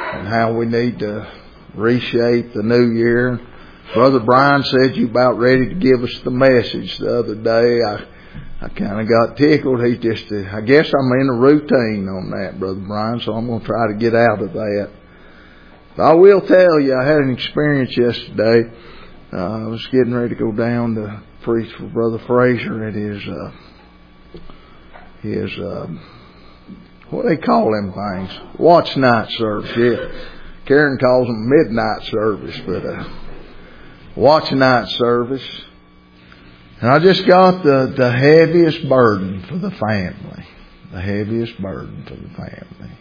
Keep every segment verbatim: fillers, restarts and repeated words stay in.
and how we need to reshape the new year. Brother Brian said you about ready to give us the message the other day. I, I kind of got tickled. He just, uh, I guess I'm in a routine on that, Brother Brian, so I'm going to try to get out of that. But I will tell you, I had an experience yesterday. Uh, I was getting ready to go down to preach for Brother Frazier at his, uh, his, uh, what do they call them things? Watch night service, yeah. Karen calls them midnight service, but, uh, watch night service. And I just got the, the heaviest burden for the family. The heaviest burden for the family.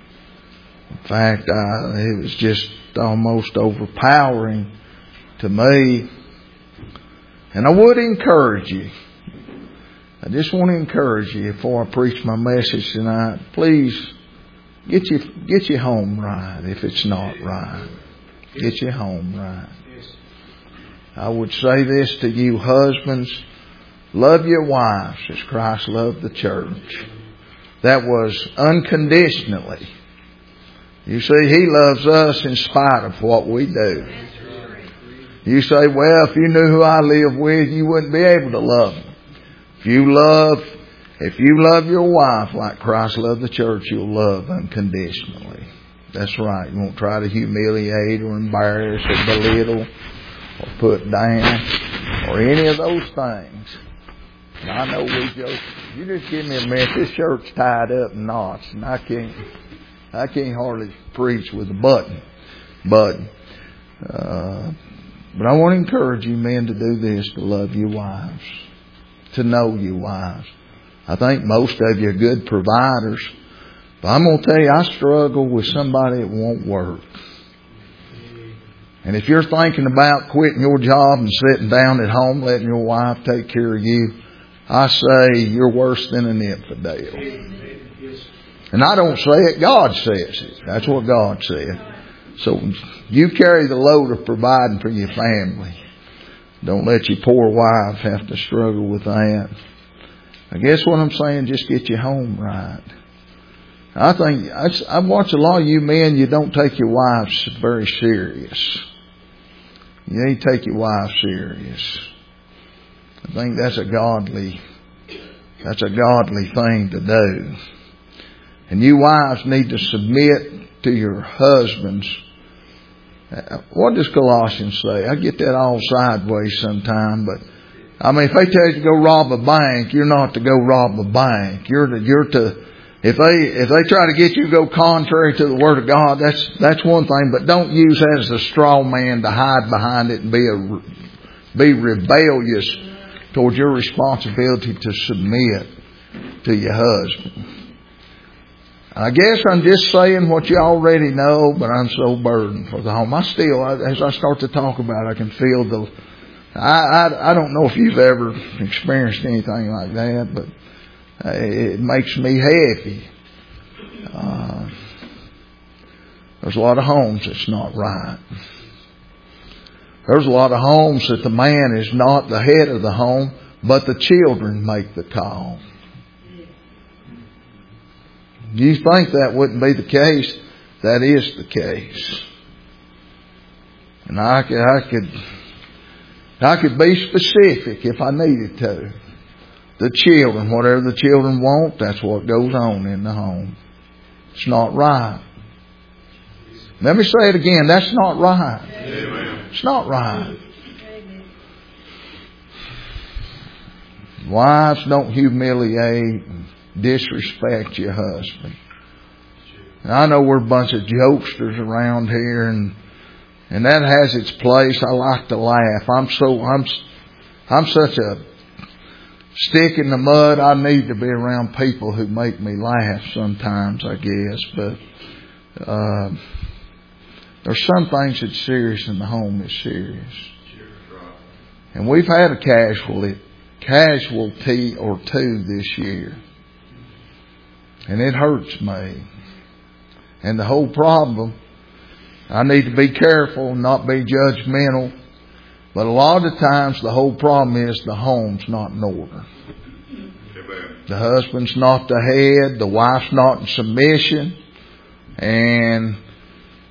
In fact, I, it was just almost overpowering to me. And I would encourage you. I just want to encourage you before I preach my message tonight. Please get you get you home right if it's not right. Get you home right. I would say this to you husbands. Love your wives as Christ loved the church. That was unconditionally. You see, He loves us in spite of what we do. You say, well, if you knew who I live with, you wouldn't be able to love them. If you love, if you love your wife like Christ loved the church, you'll love unconditionally. That's right. You won't try to humiliate or embarrass or belittle or put down or any of those things. And I know we joke. You just give me a minute. This shirt's tied up in knots, and I can't, I can't hardly preach with a button. But, uh, but I want to encourage you men to do this: to love your wives, to know your wives. I think most of you are good providers, but I'm going to tell you, I struggle with somebody that won't work. And if you're thinking about quitting your job and sitting down at home, letting your wife take care of you, I say you're worse than an infidel. And I don't say it, God says it. That's what God said. So you carry the load of providing for your family. Don't let your poor wife have to struggle with that. I guess what I'm saying, just get you home right. I think, I've watched a lot of you men, you don't take your wives very serious. You ain't take your wife serious. I think that's a godly, that's a godly thing to do. And you wives need to submit to your husbands. What does Colossians say? I get that all sideways sometime, but I mean, if they tell you to go rob a bank, you're not to go rob a bank. You're to, you're to, if they, if they try to get you to go contrary to the Word of God, that's, that's one thing, but don't use that as a straw man to hide behind it and be a, be rebellious towards your responsibility to submit to your husband. I guess I'm just saying what you already know, but I'm so burdened for the home. I still, as I start to talk about it, I can feel the, I, I, I don't know if you've ever experienced anything like that, but it makes me heavy. Uh, there's a lot of homes that's not right. There's a lot of homes that the man is not the head of the home, but the children make the call. You think that wouldn't be the case? That is the case. And I could, I could, I could be specific if I needed to. The children, whatever the children want, that's what goes on in the home. It's not right. Let me say it again. That's not right. Amen. It's not right. Amen. Wives, don't humiliate and disrespect your husband. And I know we're a bunch of jokesters around here, and and that has its place. I like to laugh. I'm so I'm I'm such a stick in the mud. I need to be around people who make me laugh sometimes, I guess. But uh, there's some things that's serious in the home is serious. And we've had a casualty, casualty or two this year. And it hurts me. And the whole problem, I need to be careful and not be judgmental. But a lot of times the whole problem is the home's not in order. The husband's not the head. The wife's not in submission. And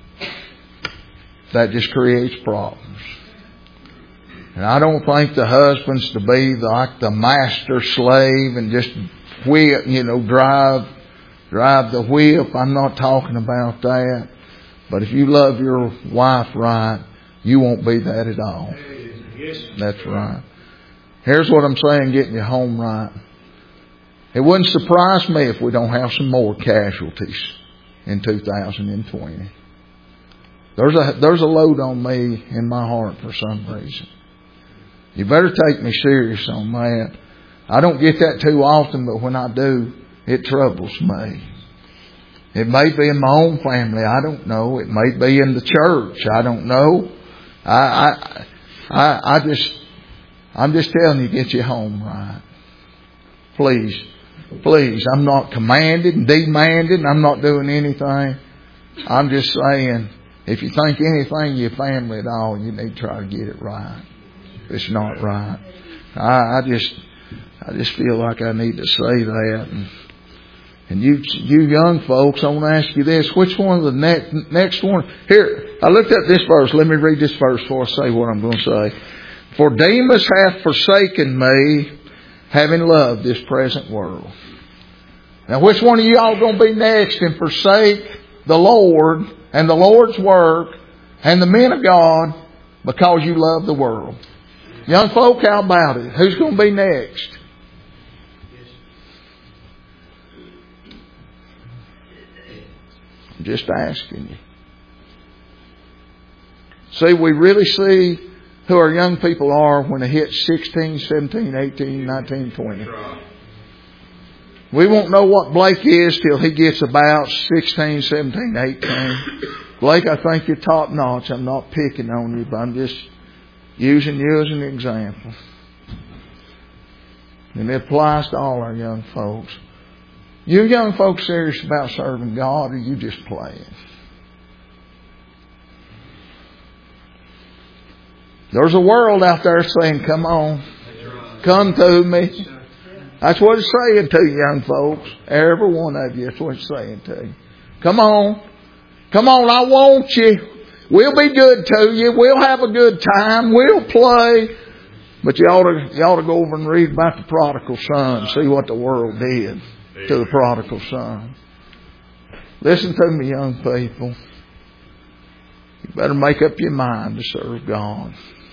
that just creates problems. And I don't think the husband's to be like the master slave and just whip, you know, drive, drive the whip. I'm not talking about that. But if you love your wife right, you won't be that at all. That's right. Here's what I'm saying, getting you home right. It wouldn't surprise me if we don't have some more casualties in two thousand twenty. There's a, there's a load on me in my heart for some reason. You better take me serious on that. I don't get that too often, but when I do, it troubles me. It may be in my own family. I don't know. It may be in the church. I don't know. I, I, I, I just, I'm just telling you, get you home right. Please, please. I'm not commanded and demanded. I'm not doing anything. I'm just saying, if you think anything of your family at all, you need to try to get it right. It's not right. I, I just, I just feel like I need to say that. And, and you, you young folks, I want to ask you this: which one of the next, next one? Here, I looked at this verse. Let me read this verse before I say what I'm going to say. For Demas hath forsaken me, having loved this present world. Now, which one of you all going to be next and forsake the Lord and the Lord's work and the men of God because you love the world? Young folk, how about it? Who's going to be next? I'm just asking you. See, we really see who our young people are when they hit sixteen, seventeen, eighteen, nineteen, twenty. We won't know what Blake is till he gets about sixteen, seventeen, eighteen. Blake, I think you're top notch. I'm not picking on you, but I'm just using you as an example. And it applies to all our young folks. You young folks serious about serving God, or you just playing? There's a world out there saying, come on, come to me. That's what it's saying to you young folks. Every one of you, that's what it's saying to you. Come on. Come on, I want you. We'll be good to you. We'll have a good time. We'll play. But you ought to, you ought to go over and read about the prodigal son. See what the world did to the prodigal son. Listen to me, young people. You better make up your mind to serve God.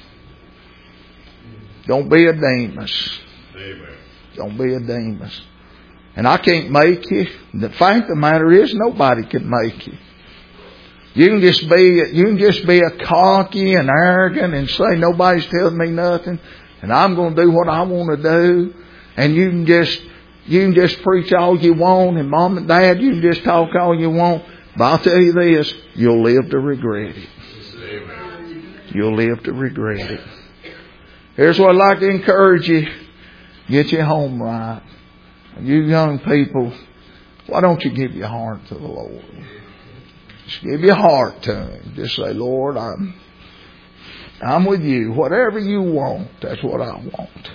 Don't be a Demas. Amen. Don't be a Demas. And I can't make you. The fact of the matter is, nobody can make you. You can just be, you can just be a cocky and arrogant and say nobody's telling me nothing, and I'm going to do what I want to do. And you can just, you can just preach all you want, and mom and dad, you can just talk all you want. But I'll tell you this: you'll live to regret it. Amen. You'll live to regret it. Here's what I'd like to encourage you: get you home right. And you young people, why don't you give your heart to the Lord? Just give your heart to Him. Just say, Lord, I'm, I'm with you. Whatever you want, that's what I want.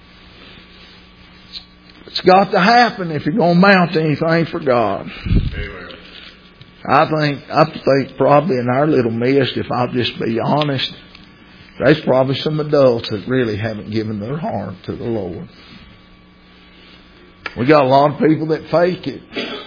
It's got to happen if you're going to mount to anything for God. Amen. I think, I think probably in our little midst, if I'll just be honest, there's probably some adults that really haven't given their heart to the Lord. We got a lot of people that fake it.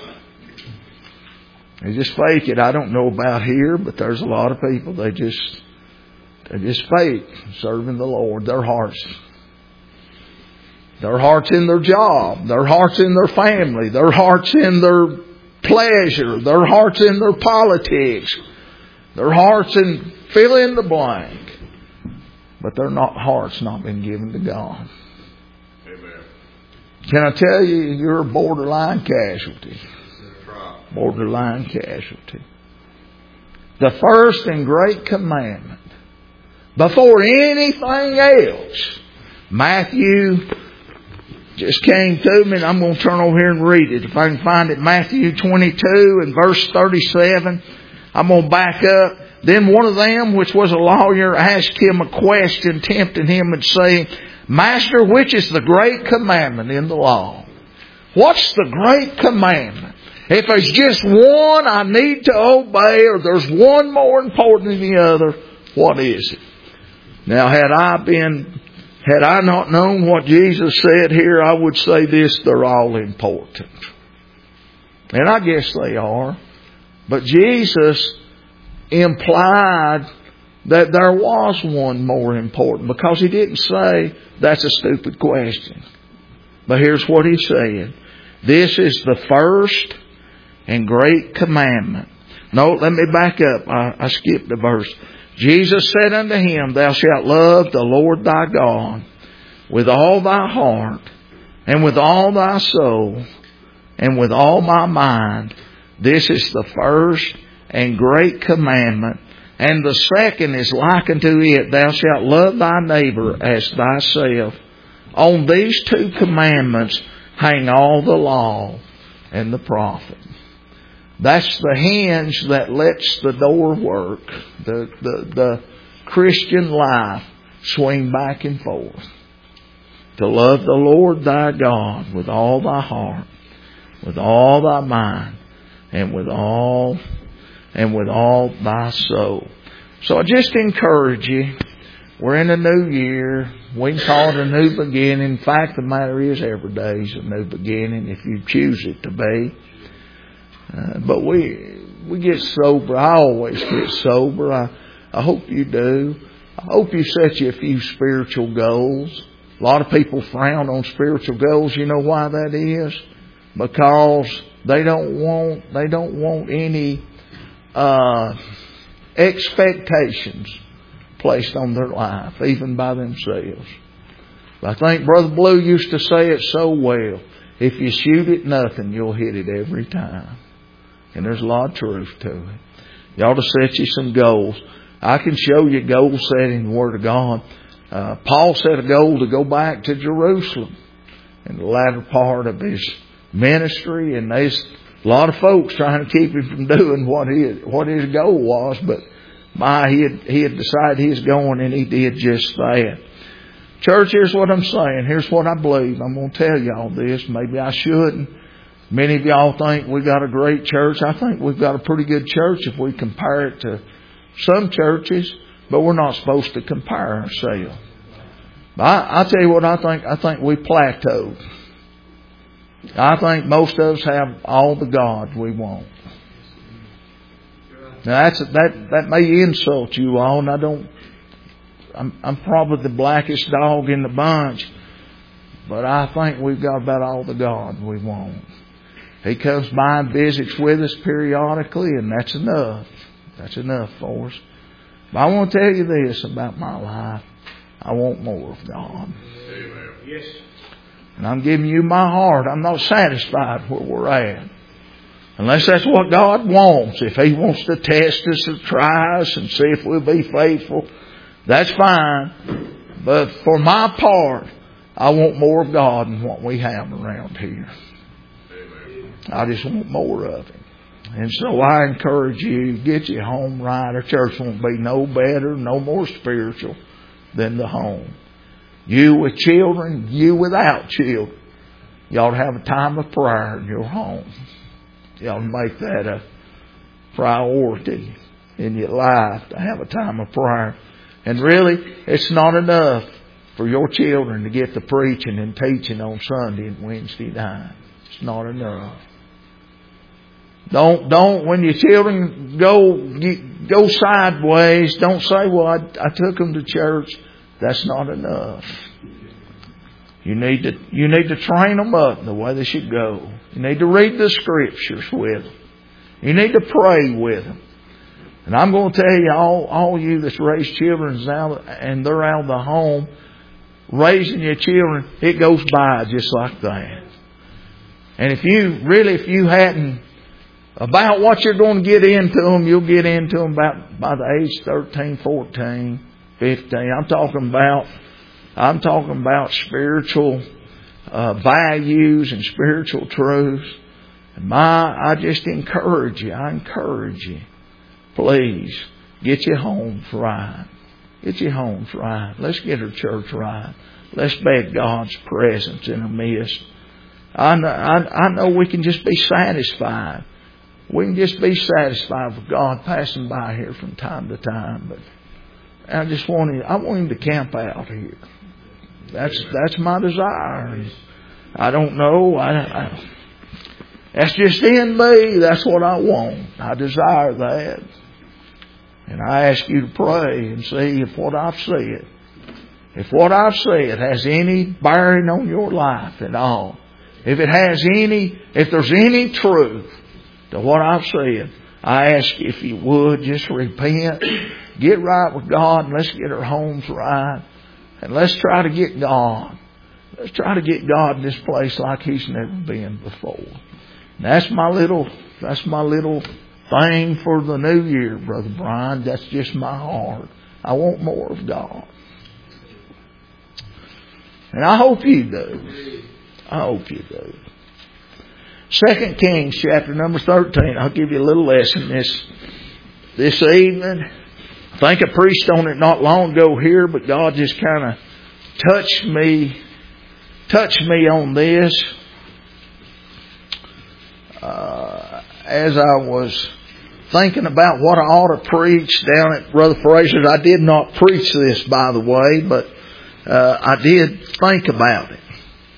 They just fake it. I don't know about here, but there's a lot of people, they just, they just fake serving the Lord. Their hearts, their hearts in their job, their hearts in their family, their hearts in their pleasure, their hearts in their politics, their hearts in fill in the blank. But their not, heart's not been given to God. Amen. Can I tell you, you're a borderline casualty. Borderline casualty. The first and great commandment, before anything else, Matthew just came to me, and I'm going to turn over here and read it. If I can find it, Matthew twenty-two and verse thirty-seven. I'm going to back up. Then one of them, which was a lawyer, asked him a question, tempting him and saying, Master, which is the great commandment in the law? What's the great commandment? If there's just one I need to obey, or there's one more important than the other, what is it? Now, had I been, had I not known what Jesus said here, I would say this: they're all important. And I guess they are. But Jesus implied that there was one more important, because He didn't say that's a stupid question. But here's what He said. This is the first and great commandment. No, let me back up. I, I skipped a verse. Jesus said unto him, Thou shalt love the Lord thy God with all thy heart, and with all thy soul, and with all thy mind. This is the first and great commandment. And the second is like unto it, Thou shalt love thy neighbor as thyself. On these two commandments hang all the law and the prophet. That's the hinge that lets the door work. The, the, the Christian life swing back and forth. To love the Lord thy God with all thy heart, with all thy mind, and with all and with all thy soul. So I just encourage you. We're in a new year. We can call it a new beginning. In fact, the matter is, every day is a new beginning if you choose it to be. Uh, but we we get sober. I always get sober. I, I hope you do. I hope you set you a few spiritual goals. A lot of people frown on spiritual goals. You know why that is? Because they don't want they don't want any uh, expectations placed on their life, even by themselves. But I think Brother Blue used to say it so well. If you shoot at nothing, you'll hit it every time. And there's a lot of truth to it. You ought to set you some goals. I can show you goal setting in the Word of God. Uh, Paul set a goal to go back to Jerusalem in the latter part of his ministry. And there's a lot of folks trying to keep him from doing what his, what his goal was. But my, he had, he had decided he was going, and he did just that. Church, here's what I'm saying. Here's what I believe. I'm going to tell y'all this. Maybe I shouldn't. Many of y'all think we got a great church. I think we've got a pretty good church if we compare it to some churches, but we're not supposed to compare ourselves. But I, I'll tell you what I think. I think we plateaued. I think most of us have all the God we want. Now that's that that may insult you all, and I don't. I'm I'm probably the blackest dog in the bunch, but I think we've got about all the God we want. He comes by and visits with us periodically, and that's enough. That's enough for us. But I want to tell you this about my life. I want more of God. Amen. Yes. And I'm giving you my heart. I'm not satisfied where we're at. Unless that's what God wants. If He wants to test us and try us and see if we'll be faithful, that's fine. But for my part, I want more of God than what we have around here. I just want more of Him. And so I encourage you, get your home right. Our church won't be no better, no more spiritual than the home. You with children, you without children. You ought to have a time of prayer in your home. You ought to make that a priority in your life, to have a time of prayer. And really, it's not enough for your children to get the preaching and teaching on Sunday and Wednesday night. It's not enough. Don't, don't, when your children go, go sideways, don't say, well, I, I took them to church. That's not enough. You need to, you need to train them up the way they should go. You need to read the Scriptures with them. You need to pray with them. And I'm going to tell you, all, all you that's raised children out, and they're out of the home, raising your children, it goes by just like that. And if you, really, if you hadn't, about what you're going to get into them, you'll get into them about by the age thirteen, fourteen, fifteen. I'm talking about, I'm talking about spiritual uh, values and spiritual truths. And my, I just encourage you. I encourage you. Please get your homes right. Get your homes right. Let's get our church right. Let's beg God's presence in our midst. I know, I, I know we can just be satisfied. We can just be satisfied with God passing by here from time to time. But I just want him, I want him to camp out here. That's that's my desire. I don't know. I, I, that's just in me. That's what I want. I desire that. And I ask you to pray and see if what I've said, if what I've said has any bearing on your life at all. If it has any, if there's any truth to what I've said, I ask you if you would just repent, get right with God, and let's get our homes right. And let's try to get God. Let's try to get God in this place like He's never been before. And that's my little, that's my little thing for the new year, Brother Brian. That's just my heart. I want more of God. And I hope you do. I hope you do. Second Kings chapter number thirteen. I'll give you a little lesson this, this evening. I think I preached on it not long ago here, but God just kind of touched me, touched me on this. Uh, as I was thinking about what I ought to preach down at Brother Fraser's. I did not preach this, by the way, but uh, I did think about it.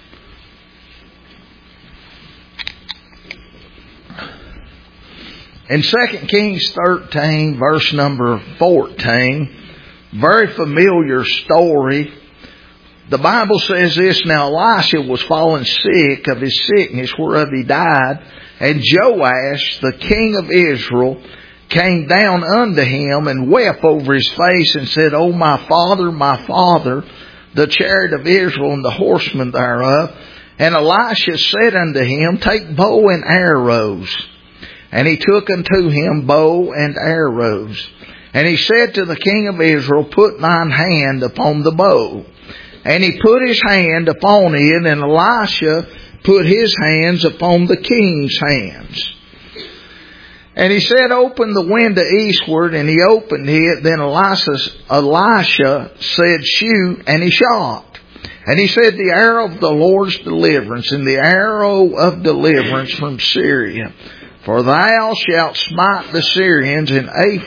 In Second Kings thirteen, verse number fourteen, very familiar story. The Bible says this, now Elisha was fallen sick of his sickness whereof he died, and Joash, the king of Israel, came down unto him and wept over his face and said, O my father, my father, the chariot of Israel and the horsemen thereof. And Elisha said unto him, take bow and arrows. And he took unto him bow and arrows. And he said to the king of Israel, put thine hand upon the bow. And he put his hand upon it, and Elisha put his hands upon the king's hands. And he said, open the window eastward, and he opened it. Then Elisha, Elisha said, shoot, and he shot. And he said, the arrow of the Lord's deliverance, and the arrow of deliverance from Syria. For thou shalt smite the Syrians in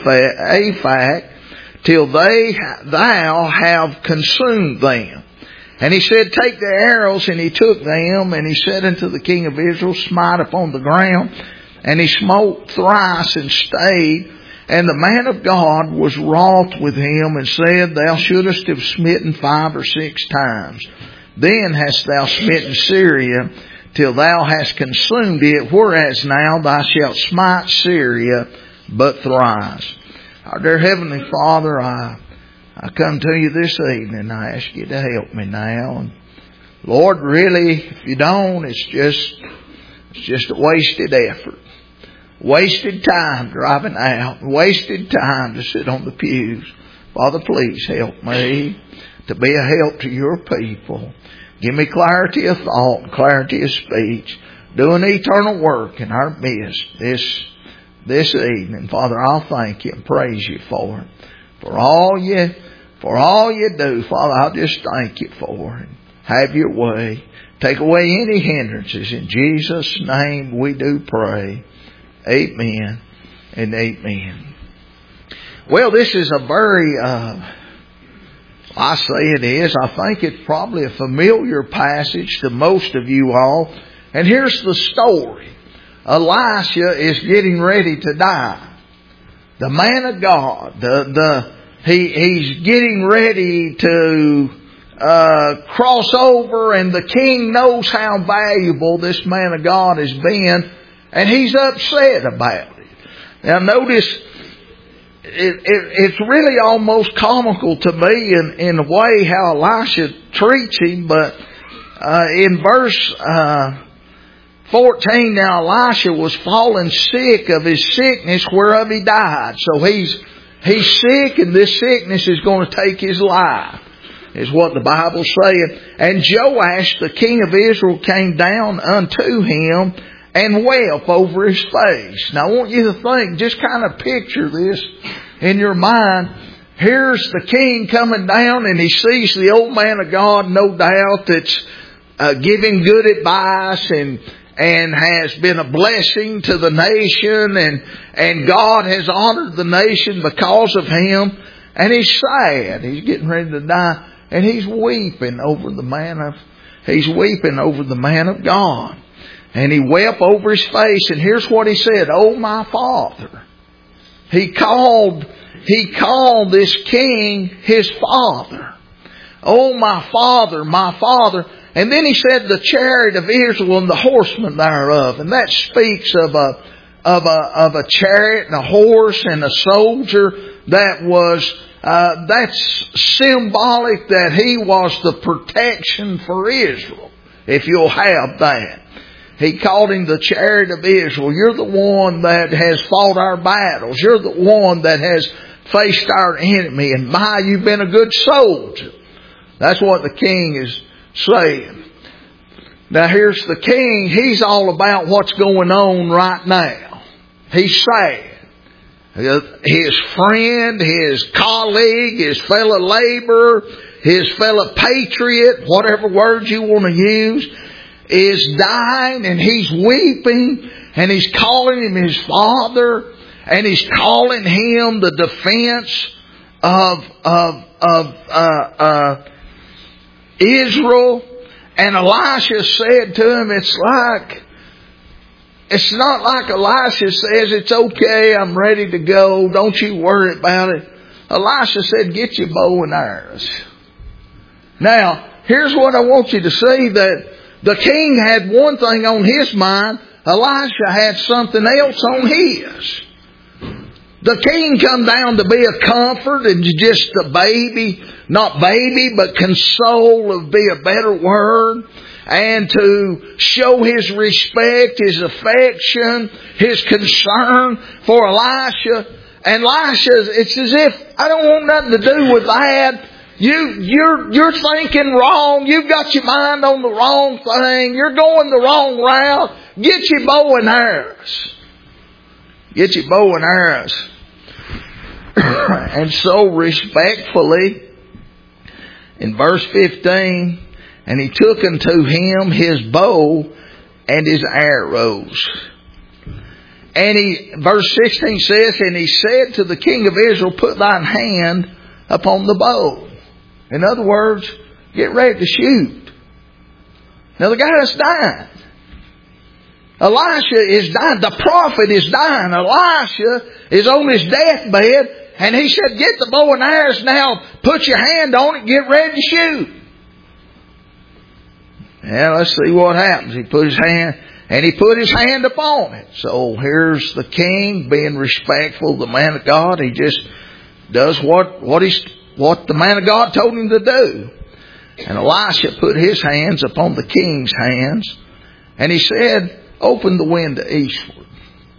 Aphek, till they thou have consumed them. And he said, take the arrows, and he took them, and he said unto the king of Israel, smite upon the ground. And he smote thrice and stayed. And the man of God was wroth with him, and said, thou shouldest have smitten five or six times. Then hast thou smitten Syria, till thou hast consumed it, whereas now thou shalt smite Syria but thrice. Our dear Heavenly Father, I I come to you this evening and I ask you to help me now. And Lord, really, if you don't, it's just it's just a wasted effort. Wasted time driving out. Wasted time to sit on the pews. Father, please help me to be a help to your people. Give me clarity of thought and clarity of speech. Do an eternal work in our midst this, this evening. Father, I'll thank you and praise you for it. For all you, for all you do, Father, I'll just thank you for it. Have your way. Take away any hindrances. In Jesus' name we do pray. Amen and amen. Well, this is a very, uh, I say it is. I think it's probably a familiar passage to most of you all. And here's the story. Elisha is getting ready to die. The man of God, the, the, he, he's getting ready to, uh, cross over, and the king knows how valuable this man of God has been, and he's upset about it. Now notice, It, it, it's really almost comical to me in, in a way how Elisha treats him, but uh, in verse uh, fourteen, now Elisha was fallen sick of his sickness whereof he died. So he's he's sick, and this sickness is going to take his life, is what the Bible's saying. And Joash, the king of Israel, came down unto him and wept over his face. Now I want you to think, just kind of picture this in your mind. Here's the king coming down, and he sees the old man of God, no doubt, that's uh, giving good advice and and has been a blessing to the nation, and and God has honored the nation because of him. And he's sad. He's getting ready to die, and he's weeping over the man of he's weeping over the man of God. And he wept over his face, and here's what he said: "Oh, my father." He called he called this king his father. "Oh, my father, my father." And then he said, "The chariot of Israel and the horsemen thereof." And that speaks of a of a of a chariot and a horse and a soldier that was uh, that's symbolic that he was the protection for Israel. If you'll have that, he called him the chariot of Israel. You're the one that has fought our battles. You're the one that has faced our enemy, and my, you've been a good soldier. That's what the king is saying. Now here's the king. He's all about what's going on right now. He's sad. His friend, his colleague, his fellow laborer, his fellow patriot, whatever words you want to use, is dying, and he's weeping, and he's calling him his father, and he's calling him the defense of of of uh, uh, Israel. And Elisha said to him, it's like, it's not like Elisha says, "It's okay, I'm ready to go, don't you worry about it." Elisha said, "Get your bow and arrows." Now, here's what I want you to see, that the king had one thing on his mind, Elisha had something else on his. The king come down to be a comfort and just a baby, not baby, but console would be a better word, and to show his respect, his affection, his concern for Elisha. And Elisha, it's as if, I don't want nothing to do with that. You, you're, you're thinking wrong. You've got your mind on the wrong thing. You're going the wrong route. Get your bow and arrows. Get your bow and arrows. And so respectfully, in verse fifteen, and he took unto him his bow and his arrows. And he, verse sixteen says, and he said to the king of Israel, "Put thine hand upon the bow." In other words, get ready to shoot. Now the guy's dying. Elisha is dying. The prophet is dying. Elisha is on his deathbed. And he said, "Get the bow and arrows now. Put your hand on it. Get ready to shoot." Now let's see what happens. He put his hand, and he put his hand upon it. So here's the king being respectful of the man of God. He just does what, what he's, what the man of God told him to do. And Elisha put his hands upon the king's hands. And he said, "Open the window eastward."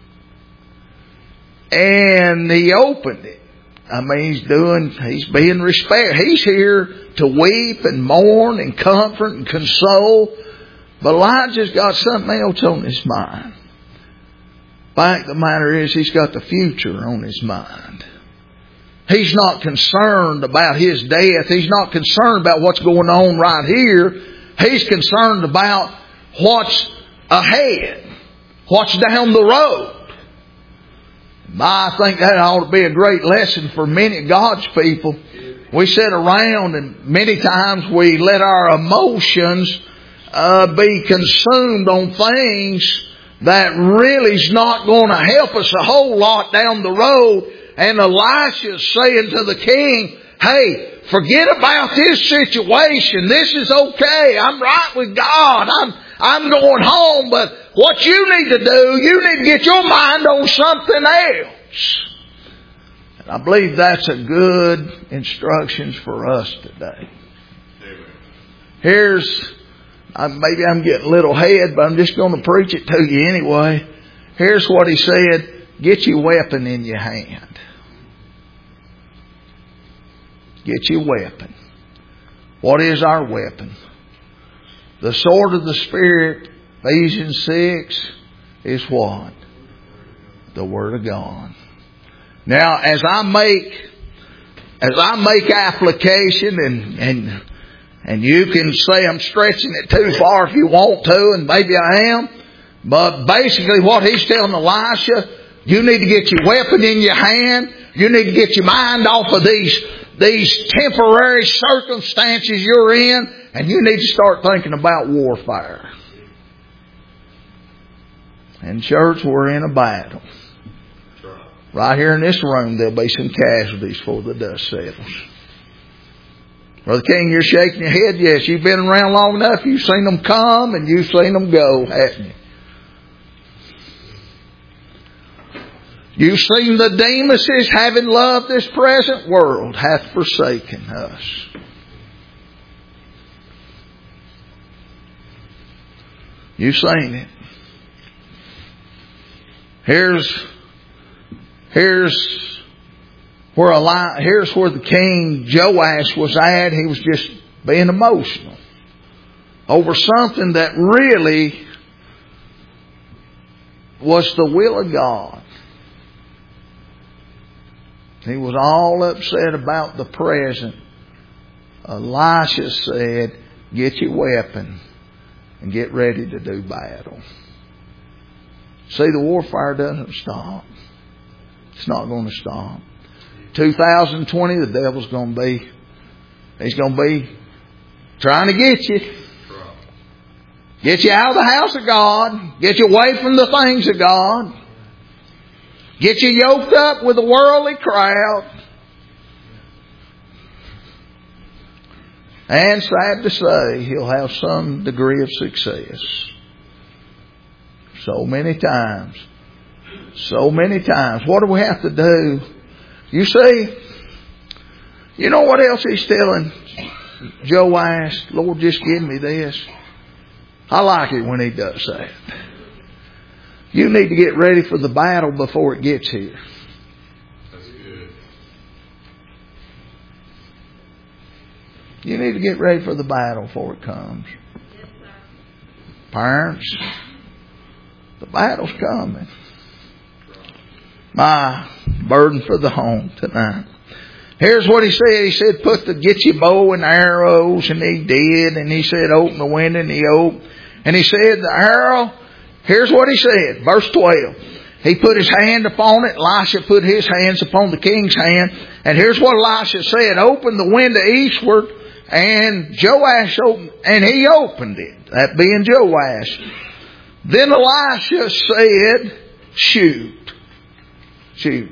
And he opened it. I mean, he's doing, he's being respectful. He's here to weep and mourn and comfort and console. But Elijah's got something else on his mind. Fact of the matter is, he's got the future on his mind. He's not concerned about his death. He's not concerned about what's going on right here. He's concerned about what's ahead. What's down the road. I think that ought to be a great lesson for many of God's people. We sit around and many times we let our emotions uh, be consumed on things that really is not going to help us a whole lot down the road. And Elisha's saying to the king, "Hey, forget about this situation. This is okay. I'm right with God. I'm I'm going home. But what you need to do, you need to get your mind on something else." And I believe that's a good instructions for us today. Amen. Here's, maybe I'm getting a little ahead, but I'm just going to preach it to you anyway. Here's what he said: get your weapon in your hand. Get your weapon. What is our weapon? The sword of the Spirit, Ephesians six, is what? The Word of God. Now, as I make, as I make application and, and, And you can say I'm stretching it too far if you want to, and maybe I am. But basically what he's telling Elisha, you need to get your weapon in your hand. You need to get your mind off of these, these temporary circumstances you're in. And you need to start thinking about warfare. And church, we're in a battle. Right here in this room, there'll be some casualties before the dust settles. Brother King, you're shaking your head. Yes, you've been around long enough. You've seen them come and you've seen them go, haven't you? You've seen the Demoses, having loved this present world, hath forsaken us. You've seen it. Here's, here's where Eli, here's where the king Joash was at. He was just being emotional over something that really was the will of God. He was all upset about the present. Elisha said, get your weapon and get ready to do battle. See, the warfare doesn't stop. It's not going to stop. two thousand twenty, the devil's going to be, he's going to be trying to get you. Get you out of the house of God. Get you away from the things of God. Get you yoked up with a worldly crowd. And sad to say, he'll have some degree of success. So many times. So many times. What do we have to do? You see, you know what else he's telling Joash? Lord, just give me this. I like it when he does that. You need to get ready for the battle before it gets here. That's good. You need to get ready for the battle before it comes. Parents, the battle's coming. My burden for the home tonight. Here's what he said. He said, put the, get your bow and arrows. And he did. And he said, open the window. And he opened. And he said, the arrow. Here's what he said. Verse twelve. He put his hand upon it. Elisha put his hands upon the king's hand. And here's what Elisha said. Open the window eastward. And Joash opened. And he opened it. That being Joash. Then Elisha said, shoot. Shoot.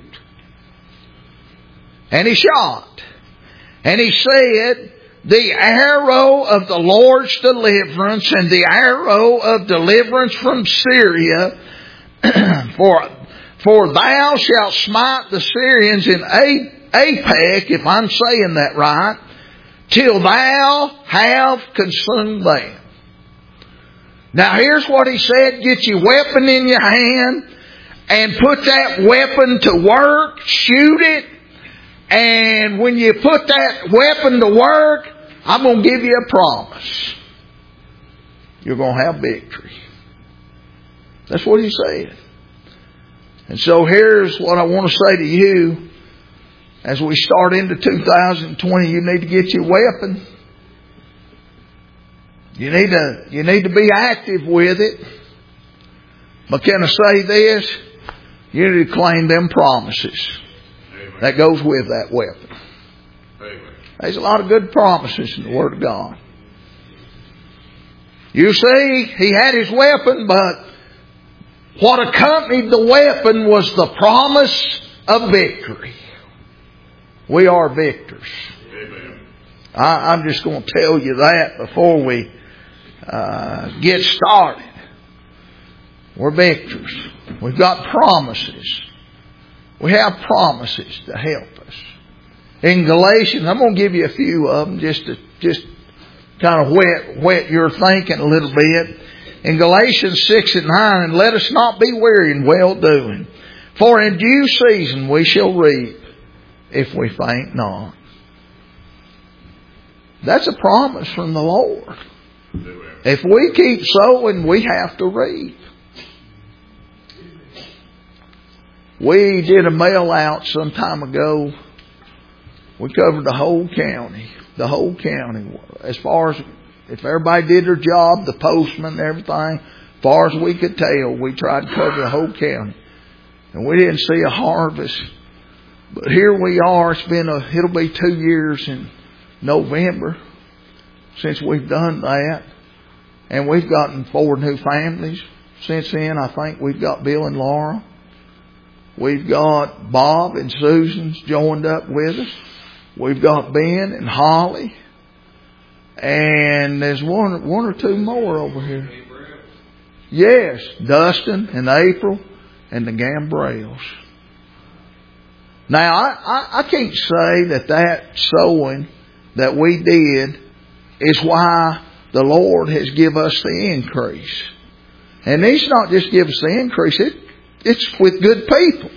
And he shot. And he said, the arrow of the Lord's deliverance and the arrow of deliverance from Syria, for, for thou shalt smite the Syrians in Aphek, if I'm saying that right, till thou have consumed them. Now here's what he said. Get your weapon in your hand and put that weapon to work. Shoot it. And when you put that weapon to work, I'm going to give you a promise. You're going to have victory. That's what he said. And so here's what I want to say to you. As we start into two thousand twenty, you need to get your weapon. You need to, you need to be active with it. But can I say this? You need to claim them promises. Amen. That goes with that weapon. Amen. There's a lot of good promises in the Word of God. You see, he had his weapon, but what accompanied the weapon was the promise of victory. We are victors. Amen. I, I'm just going to tell you that before we uh, get started. We're victors. We've got promises. We have promises to help us. In Galatians, I'm going to give you a few of them just to just kind of whet, whet your thinking a little bit. In Galatians six and nine, and let us not be weary in well-doing. For in due season we shall reap if we faint not. That's a promise from the Lord. If we keep sowing, we have to reap. We did a mail out some time ago. We covered the whole county. the whole county. As far as if everybody did their job, the postman and everything, as far as we could tell, we tried to cover the whole county. And we didn't see a harvest. But here we are. It's been a, it'll be two years in November since we've done that. And we've gotten four new families since then. I think we've got Bill and Laura. We've got Bob and Susan's joined up with us. We've got Ben and Holly. And there's one, one or two more over here. Yes, Dustin and April and the Gambrels. Now, I, I, I can't say that that sowing that we did is why the Lord has given us the increase. And He's not just give us the increase, it, it's with good people.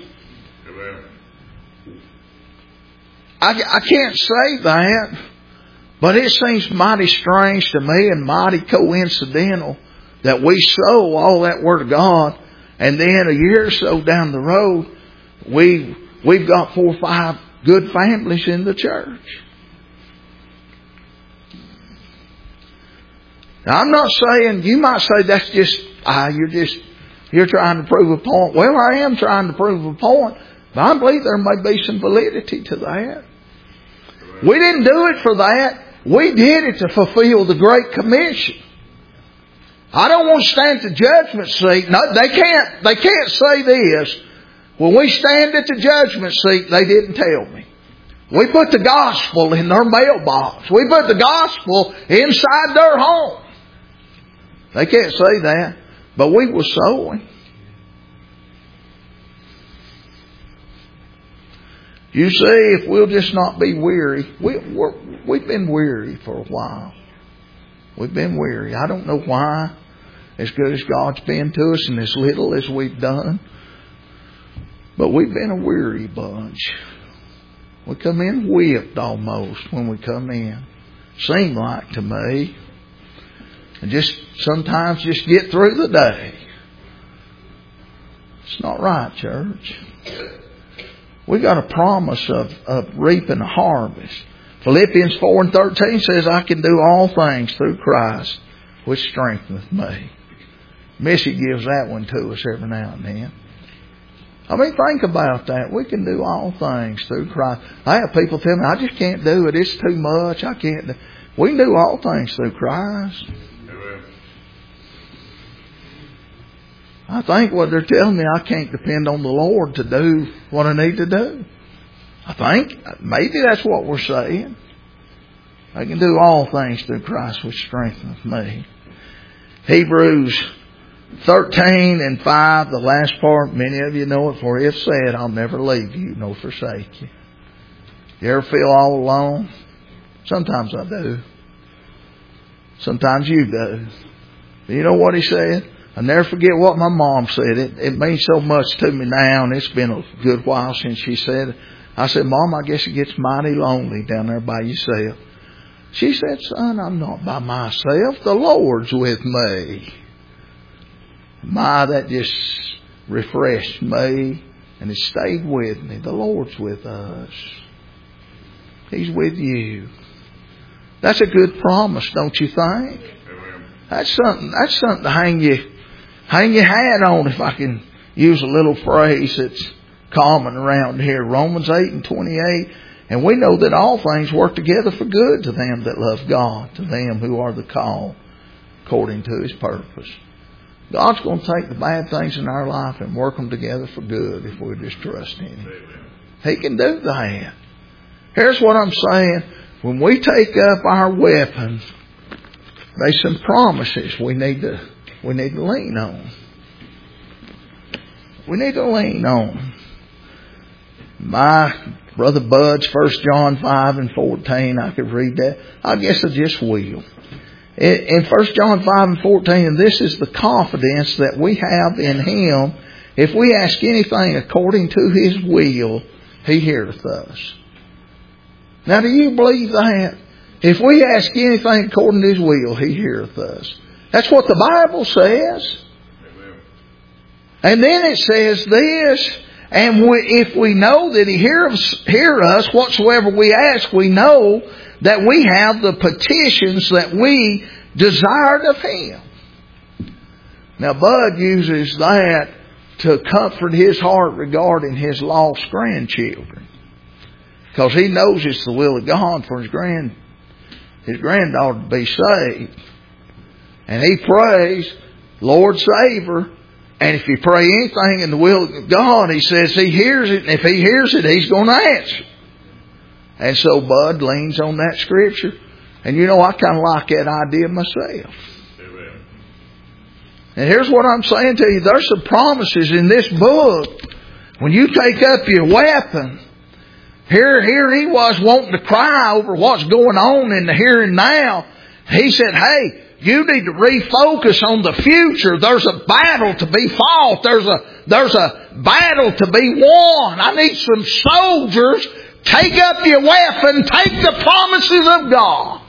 I, I can't say that, but it seems mighty strange to me and mighty coincidental that we sow all that Word of God, and then a year or so down the road, we, we've got four or five good families in the church. Now, I'm not saying, you might say that's just, ah, you're just, you're trying to prove a point. Well, I am trying to prove a point, but I believe there may be some validity to that. We didn't do it for that. We did it to fulfill the Great Commission. I don't want to stand at the judgment seat. No, they can't, they can't say this. When we stand at the judgment seat, they didn't tell me. We put the gospel in their mailbox. We put the gospel inside their home. They can't say that. But we were sowing. You see, if we'll just not be weary, we, we're, we've been weary for a while. We've been weary. I don't know why, as good as God's been to us and as little as we've done. But we've been a weary bunch. We come in whipped almost when we come in. Seem like to me. And just sometimes just get through the day. It's not right, church. We got a promise of, of reaping a harvest. Philippians four and thirteen says, I can do all things through Christ, which strengtheneth me. Missy gives that one to us every now and then. I mean, think about that. We can do all things through Christ. I have people tell me, I just can't do it. It's too much. I can't do it. We can do all things through Christ. I think what they're telling me, I can't depend on the Lord to do what I need to do. I think maybe that's what we're saying. I can do all things through Christ which strengtheneth me. Hebrews thirteen and five, the last part, many of you know it, for it said, I'll never leave you nor forsake you. You ever feel all alone? Sometimes I do. Sometimes you do. But you know what he said? I never forget what my mom said. It, it means so much to me now, and it's been a good while since she said it. I said, Mom, I guess it gets mighty lonely down there by yourself. She said, Son, I'm not by myself. The Lord's with me. My, that just refreshed me, and it stayed with me. The Lord's with us. He's with you. That's a good promise, don't you think? That's something, that's something to hang you, hang your hat on, if I can use a little phrase that's common around here. Romans eight and twenty-eight. And we know that all things work together for good to them that love God, to them who are the called according to His purpose. God's going to take the bad things in our life and work them together for good if we just trust in Him. He can do that. Here's what I'm saying. When we take up our weapons, there's some promises we need to we need to lean on. We need to lean on. My brother Bud's First John five and fourteen, I could read that. I guess I just will. In First John five and fourteen, and this is the confidence that we have in Him. If we ask anything according to His will, He heareth us. Now, do you believe that? If we ask anything according to His will, He heareth us. That's what the Bible says. Amen. And then it says this, And we, if we know that He hears hear us, whatsoever we ask, we know that we have the petitions that we desired of Him. Now, Bud uses that to comfort his heart regarding his lost grandchildren, because he knows it's the will of God for his grand his granddaughter to be saved. And he prays, Lord, save her. And if you pray anything in the will of God, He says He hears it. And if He hears it, He's going to answer. And so Bud leans on that Scripture. And you know, I kind of like that idea myself. Amen. And here's what I'm saying to you. There's some promises in this book. When you take up your weapon, here, here he was wanting to cry over what's going on in the here and now. He said, hey, you need to refocus on the future. There's a battle to be fought. There's a, there's a battle to be won. I need some soldiers. Take up your weapon. Take the promises of God.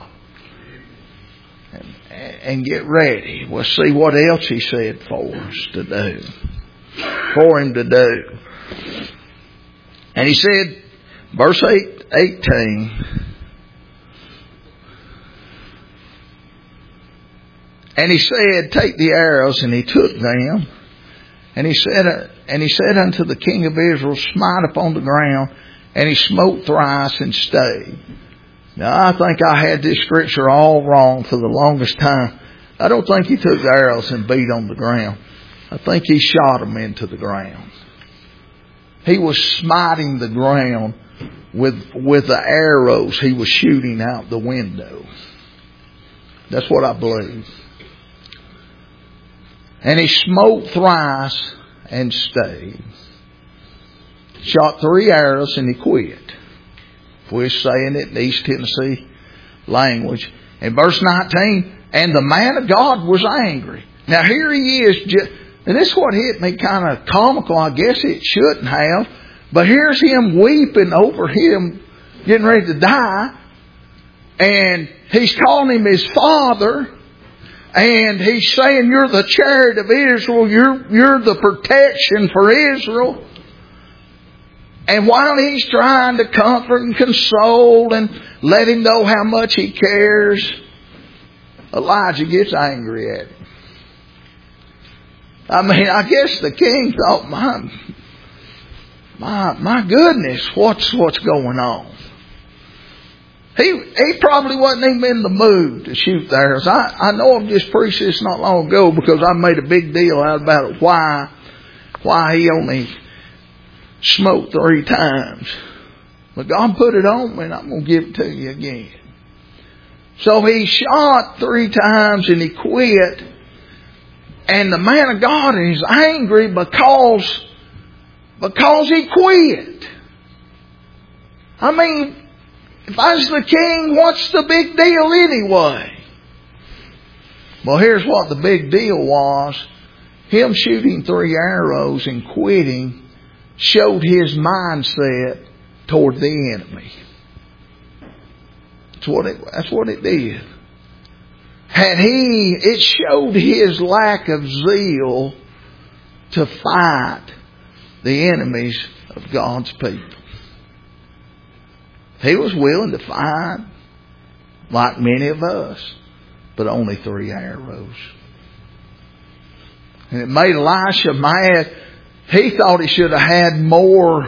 And, and get ready. We'll see what else He said for us to do. For Him to do. And He said, verse eight, eighteen, and He said, take the arrows, and He took them. And He said, uh, and He said unto the king of Israel, smite upon the ground. And he smote thrice and stayed. Now, I think I had this Scripture all wrong for the longest time. I don't think he took the arrows and beat on the ground. I think he shot them into the ground. He was smiting the ground with, with the arrows he was shooting out the window. That's what I believe. And he smote thrice and stayed. Shot three arrows and he quit. We're saying it in East Tennessee language. In verse nineteen, and the man of God was angry. Now here he is, just, and this is what hit me kind of comical. I guess it shouldn't have. But here's him weeping over him getting ready to die. And he's calling him his father. And he's saying, you're the chariot of Israel. You're, you're the protection for Israel. And while he's trying to comfort and console and let him know how much he cares, Elijah gets angry at him. I mean, I guess the king thought, my, my, my goodness, what's, what's going on? He, he probably wasn't even in the mood to shoot the arrows. I, I know I've just preached this not long ago because I made a big deal out about it, why, why he only smote three times. But God put it on me and I'm going to give it to you again. So he shot three times and he quit. And the man of God is angry because, because he quit. I mean, if I was the king, what's the big deal anyway? Well, here's what the big deal was. Him shooting three arrows and quitting showed his mindset toward the enemy. That's what it, that's what it did. Had he, it showed his lack of zeal to fight the enemies of God's people. He was willing to fight like many of us, but only three arrows. And it made Elisha mad. He thought he should have had more.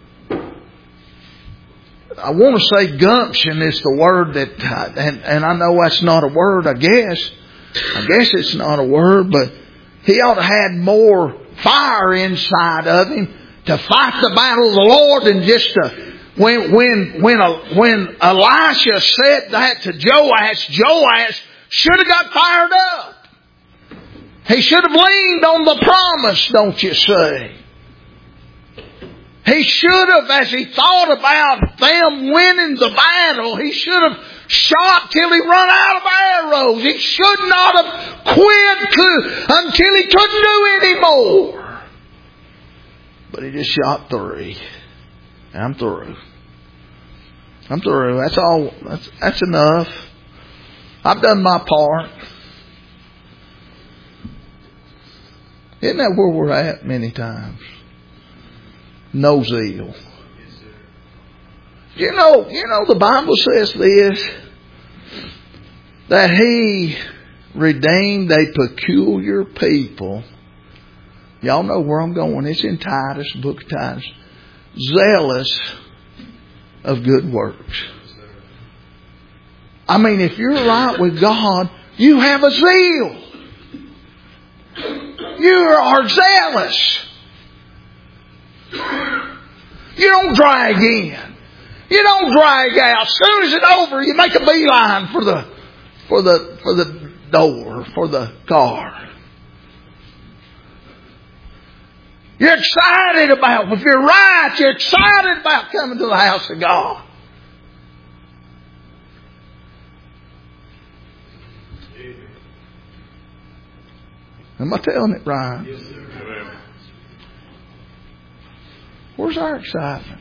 I want to say gumption is the word that, and, and I know that's not a word, I guess. I guess it's not a word, but he ought to have had more fire inside of him to fight the battle of the Lord than just to, when, when, when, when Elisha said that to Joash, Joash should have got fired up. He should have leaned on the promise, don't you say? He should have, as he thought about them winning the battle, he should have shot till he run out of arrows. He should not have quit to, until he couldn't do any more. But he just shot three. I'm through. I'm through. That's all. That's, that's enough. I've done my part. Isn't that where we're at many times? no zeal. You know, you know, the Bible says this, that He redeemed a peculiar people. Y'all know where I'm going. It's in Titus, the book of Titus. Zealous of good works. I mean, if you're right with God, you have a zeal. You are zealous. You don't drag in. You don't drag out. As soon as it's over, you make a beeline for the for the for the door, for the car. You're excited about, if you're right, you're excited about coming to the house of God. Am I telling it right? Yes, sir. Where's our excitement?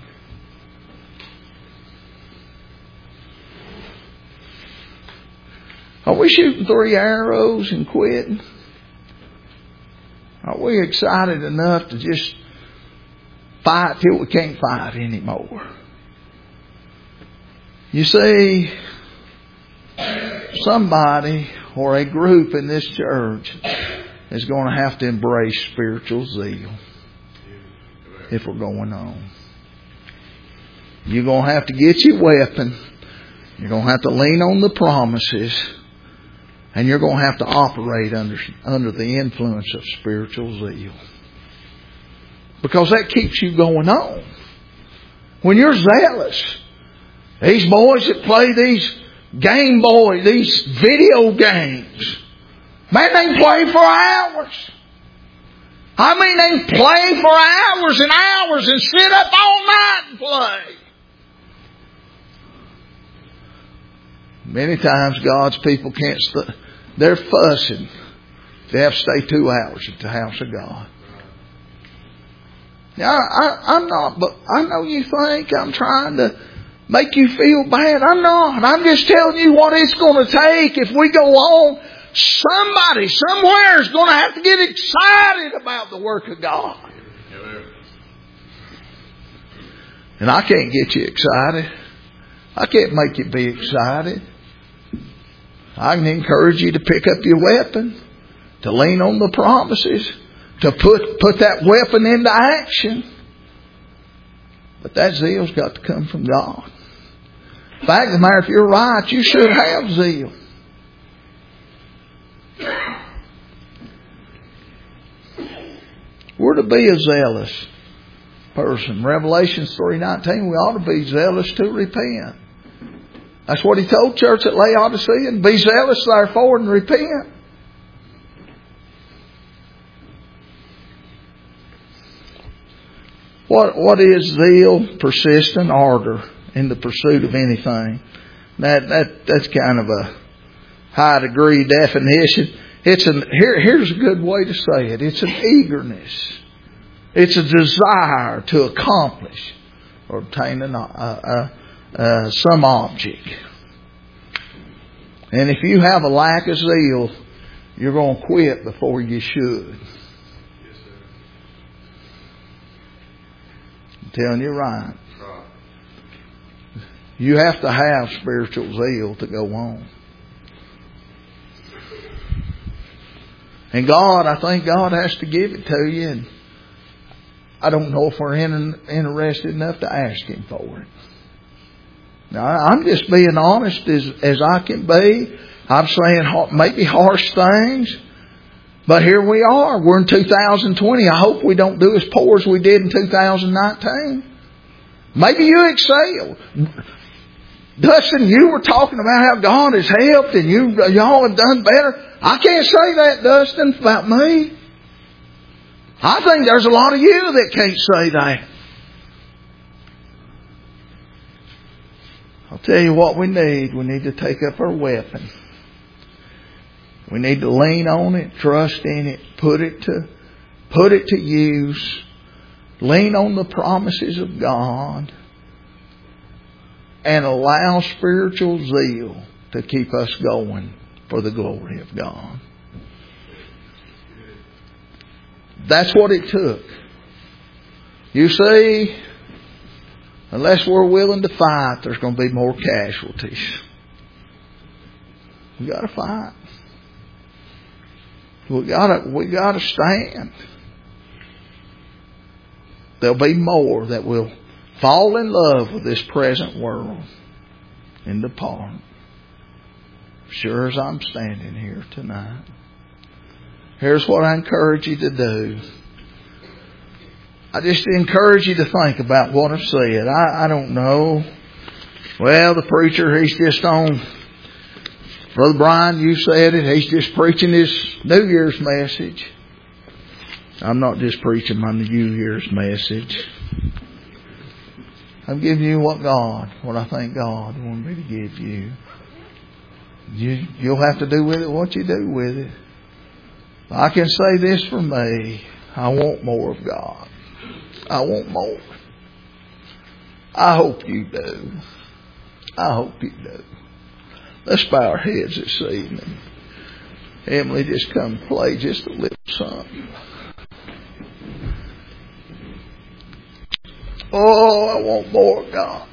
Are we shooting three arrows and quitting? Are we excited enough to just fight till we can't fight anymore? You see, somebody or a group in this church is going to have to embrace spiritual zeal if we're going on. You're going to have to get your weapon. You're going to have to lean on the promises. And you're going to have to operate under, under the influence of spiritual zeal. Because that keeps you going on. When you're zealous, these boys that play these Game Boy, these video games, man, they can play for hours. I mean, they can play for hours and hours and sit up all night and play. Many times God's people can't st- they're fussing. They have to stay two hours at the house of God. Now, I, I'm not, but I know you think I'm trying to make you feel bad. I'm not. I'm just telling you what it's going to take if we go on. Somebody somewhere is going to have to get excited about the work of God. And I can't get you excited. I can't make you be excited. I can encourage you to pick up your weapon, to lean on the promises, to put, put that weapon into action. But that zeal's got to come from God. In fact of the matter, if you're right, you should have zeal. We're to be a zealous person. Revelation three nineteen, we ought to be zealous to repent. That's what He told church at Laodicea. And be zealous therefore and repent. What what is zeal? Persistent ardor in the pursuit of anything. That that that's kind of a high degree definition. It's an here here's a good way to say it. It's an eagerness. It's a desire to accomplish or obtain an, uh, uh, uh, some object. And if you have a lack of zeal, you're going to quit before you should. Yes, sir. I'm telling you right. You have to have spiritual zeal to go on. And God, I think God has to give it to you. And I don't know if we're in, interested enough to ask Him for it. Now, I'm just being honest as, as I can be. I'm saying maybe harsh things. But here we are. We're in two thousand twenty. I hope we don't do as poor as we did in two thousand nineteen. Maybe you excel. Dustin, you were talking about how God has helped and you, y'all have done better. I can't say that, Dustin, about me. I think there's a lot of you that can't say that. I'll tell you what we need. We need to take up our weapon. We need to lean on it, trust in it, put it to, put it to use. Lean on the promises of God. And allow spiritual zeal to keep us going for the glory of God. That's what it took. You see, unless we're willing to fight, there's going to be more casualties. We got to fight. We got to we got to stand. There'll be more that will fall in love with this present world and depart. Sure as I'm standing here tonight. Here's what I encourage you to do. I just encourage you to think about what I've said. I, I don't know. Well, the preacher, he's just on. Brother Brian, you said it. He's just preaching his New Year's message. I'm not just preaching my New Year's message. I'm giving you what God, what I think God wanted me to give you. You, you'll have to do with it what you do with it. I can say this for me. I want more of God. I want more. I hope you do. I hope you do. Let's bow our heads this evening. Emily, just come play just a little something. Oh, I want more of God.